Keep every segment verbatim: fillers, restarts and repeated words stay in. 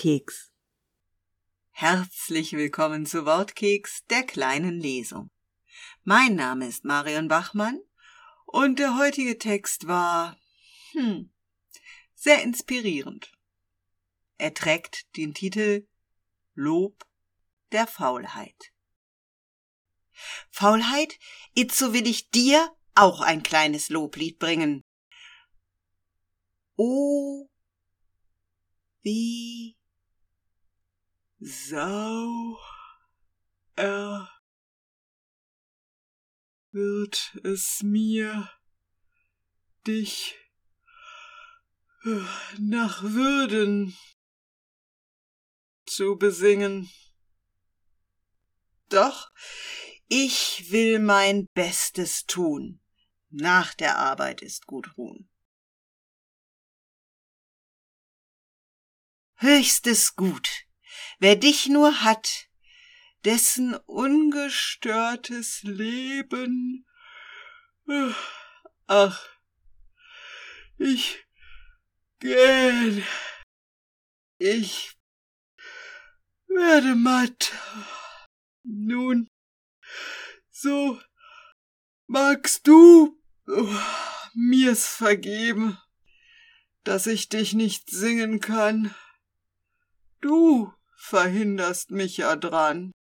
Wortkeks. Herzlich willkommen zu Wortkeks, der kleinen Lesung. Mein Name ist Marion Bachmann und der heutige Text war, hm, sehr inspirierend. Er trägt den Titel Lob der Faulheit. Faulheit, itzo will ich dir auch ein kleines Loblied bringen. Oh, wie sau er wird es mir, dich nach Würden zu besingen. Doch ich will mein Bestes tun. Nach der Arbeit ist gut ruhen. Höchstes Gut, wer dich nur hat, dessen ungestörtes Leben, ach, ich gähn, ich werde matt. Nun, so magst du oh, mir's vergeben, dass ich dich nicht singen kann. Du verhinderst mich ja dran.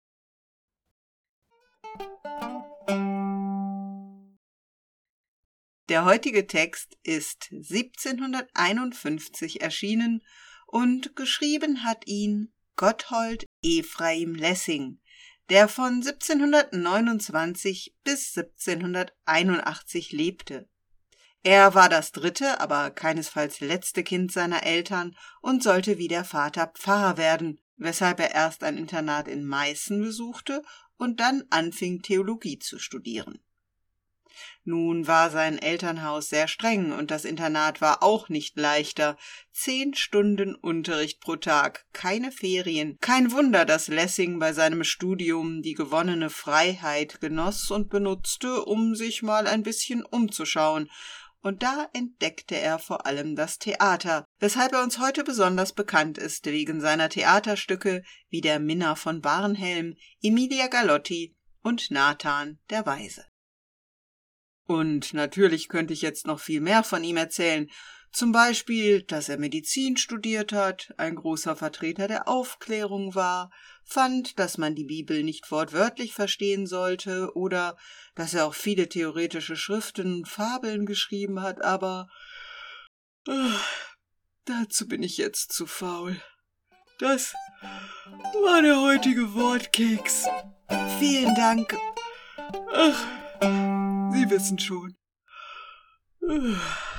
Der heutige Text ist siebzehnhunderteinundfünfzig erschienen und geschrieben hat ihn Gotthold Ephraim Lessing, der von siebzehnhundertneunundzwanzig bis siebzehnhunderteinundachtzig lebte. Er war das dritte, aber keinesfalls letzte Kind seiner Eltern und sollte wie der Vater Pfarrer werden, weshalb er erst ein Internat in Meißen besuchte und dann anfing, Theologie zu studieren. Nun war sein Elternhaus sehr streng und das Internat war auch nicht leichter. Zehn Stunden Unterricht pro Tag, keine Ferien. Kein Wunder, dass Lessing bei seinem Studium die gewonnene Freiheit genoss und benutzte, um sich mal ein bisschen umzuschauen. Und da entdeckte er vor allem das Theater, weshalb er uns heute besonders bekannt ist wegen seiner Theaterstücke wie der Minna von Barnhelm, Emilia Galotti und Nathan der Weise. Und natürlich könnte ich jetzt noch viel mehr von ihm erzählen, zum Beispiel, dass er Medizin studiert hat, ein großer Vertreter der Aufklärung war, fand, dass man die Bibel nicht wortwörtlich verstehen sollte oder dass er auch viele theoretische Schriften und Fabeln geschrieben hat, aber äh, dazu bin ich jetzt zu faul. Das war der heutige Wortkeks. Vielen Dank. Ach, Sie wissen schon.